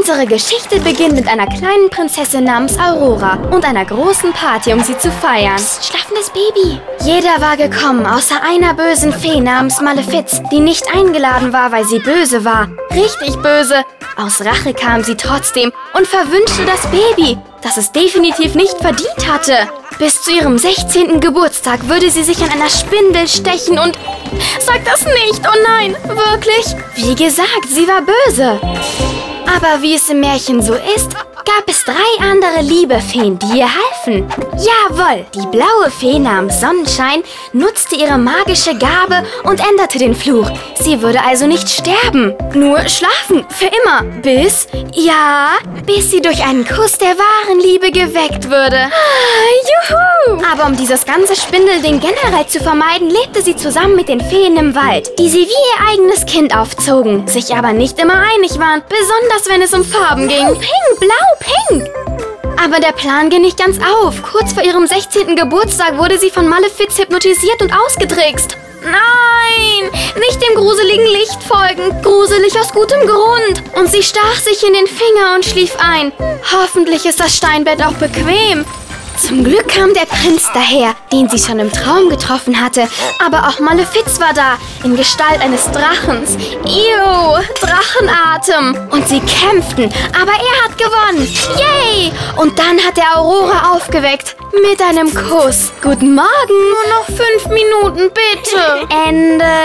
Unsere Geschichte beginnt mit einer kleinen Prinzessin namens Aurora und einer großen Party, um sie zu feiern. Psst, schlafendes Baby. Jeder war gekommen, außer einer bösen Fee namens Malefiz, die nicht eingeladen war, weil sie böse war. Richtig böse. Aus Rache kam sie trotzdem und verwünschte das Baby, das es definitiv nicht verdient hatte. Bis zu ihrem 16. Geburtstag würde sie sich an einer Spindel stechen und... Sag das nicht, oh nein, wirklich? Wie gesagt, sie war böse. Aber wie es im Märchen so ist, gab es 3 andere liebe Feen, die ihr halfen. Jawohl, die blaue Fee namens Sonnenschein nutzte ihre magische Gabe und änderte den Fluch. Sie würde also nicht sterben, nur schlafen, für immer. Bis sie durch einen Kuss der wahren Liebe geweckt würde. Juhu! Aber um dieses ganze Spindelding generell zu vermeiden, lebte sie zusammen mit den Feen im Wald, die sie wie ihr eigenes Kind aufzogen, sich aber nicht immer einig waren, besonders wenn es um Farben ging. Blau, pink! Aber der Plan ging nicht ganz auf. Kurz vor ihrem 16. Geburtstag wurde sie von Malefiz hypnotisiert und ausgetrickst. Nein! Nicht dem gruseligen Licht folgen. Gruselig aus gutem Grund. Und sie stach sich in den Finger und schlief ein. Hoffentlich ist das Steinbett auch bequem. Zum Glück kam der Prinz daher, den sie schon im Traum getroffen hatte. Aber auch Malefiz war da, in Gestalt eines Drachens. Drachenatem. Und sie kämpften, aber er hat gewonnen. Yay! Und dann hat er Aurora aufgeweckt. Mit einem Kuss. Guten Morgen. Nur noch 5 Minuten, bitte. Ende.